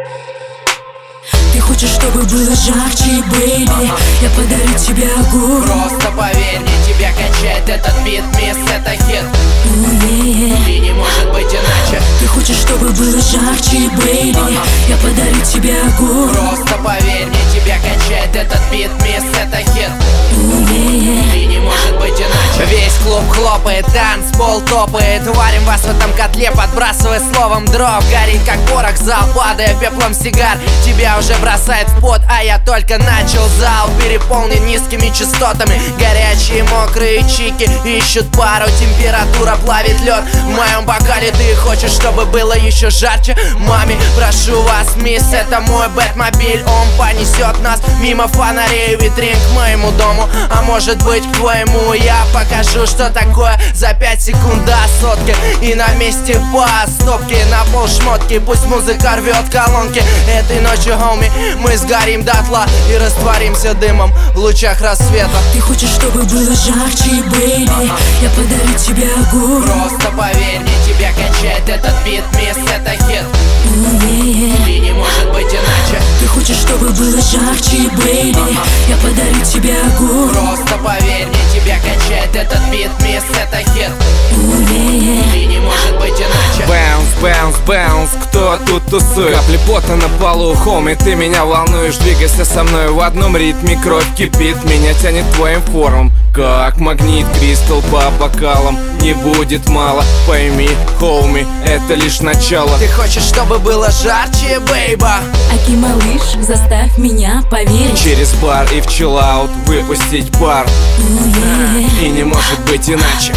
Ты хочешь, чтобы было жарче, бэйби? Я подарю тебе огонь. Просто поверь мне, тебя качает этот бит, мисс, это хит. И не может быть иначе. Ты хочешь, чтобы было жарче, бэйби? Я подарю тебе огонь. Просто поверь мне, тебя качает этот бит, мисс, это хит. И не может быть иначе. Весь клуб хлопает, танцпол топает. Варим вас в этом котле, подбрасывая словом дров. Горит как порох, зал, падая пеплом сигар. Тебя уже бросает в пот, а я только начал. Зал переполнен низкими частотами. Горячие мокрые чики ищут пару. Температура плавит лед в моем бокале. Ты хочешь, чтобы было еще жарче? Маме, прошу вас, мисс, это мой бэтмобиль. Он понесет нас мимо фонарей, витрин к моему дому, а может быть к твоему. Я покажу, что такое за 5 секунд до сотки. И на месте по стопке, на пол шмотки. Пусть музыка рвет колонки. Этой ночью, хоми, мы сгорим дотла и растворимся дымом в лучах рассвета. Ты хочешь, чтобы было жарче, бэйби? Я подарю тебе огонь. Просто поверь мне, тебя качает этот бит, мисс, это хит. И не может быть иначе. Ты хочешь, чтобы было жарче, бэйби? Я подарю тебе огонь. Просто поверь мне, тебя качает этот бит, мисс, это хит. И не может быть иначе. Баунс, баунс, баунс, кто тут тусует? Капли пота на полу, хоми, ты меня волнуешь. Двигайся со мной в одном ритме, кровь кипит. Меня тянет твоим формам, как магнит. Кристалл по бокалам, не будет мало. Пойми, хоми, это лишь начало. Ты хочешь, чтобы было жарче, бейба? Аки, малыш, заставь меня поверить. Через бар и в чиллаут выпустить пар. И не может быть иначе.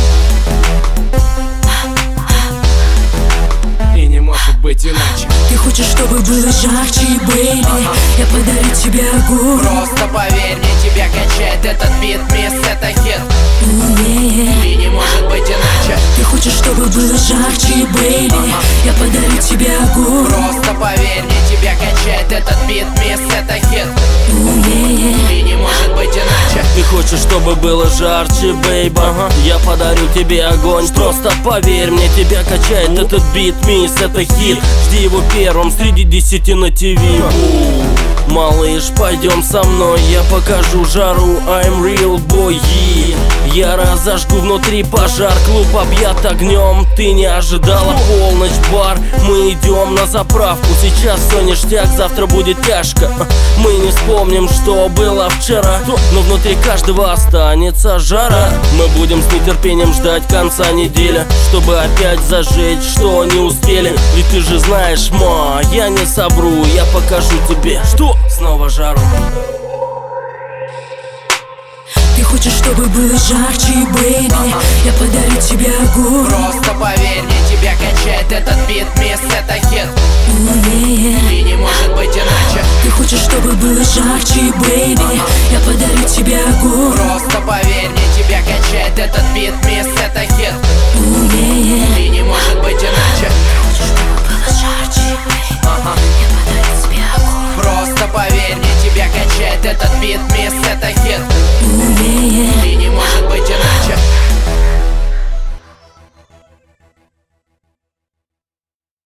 И не может быть иначе. Ты хочешь, чтобы было жарче, бэйби? Я подарю тебе огонь. Просто поверь мне, тебя качает этот бит, мисс, это хит. И не может быть иначе. Ты хочешь, чтобы было жарче, бэйби? Я подарю тебе огонь. Просто поверь мне, тебя качает этот бит, мисс, это хит. И не может быть иначе. Ты хочешь, чтобы было жарче, бейба? Я подарю тебе огонь. Просто поверь мне, тебя качает этот бит, мисс, это хит. Жди его первым среди 10 на ТВ. Малыш, пойдем со мной, я покажу жару. I'm real boy, я разожгу внутри пожар. Клуб объят огнем, ты не ожидала. Полночь, бар, мы идем на заправку. Сейчас все ништяк, завтра будет тяжко. Мы не вспомним, что было вчера, но внутри каждого останется жара. Мы будем с нетерпением ждать конца недели, чтобы опять зажечь, что не успели. Ведь ты же знаешь, ма, я не собру. Я покажу тебе, что снова жару. Ты хочешь, чтобы было жарче, бэйби? Я подарю тебе огонь. Просто поверь мне, тебя качает этот бит, мисс, это хит. И не может быть иначе. Ты хочешь, чтобы было жарче, бэйби? Я подарю тебе огонь. Просто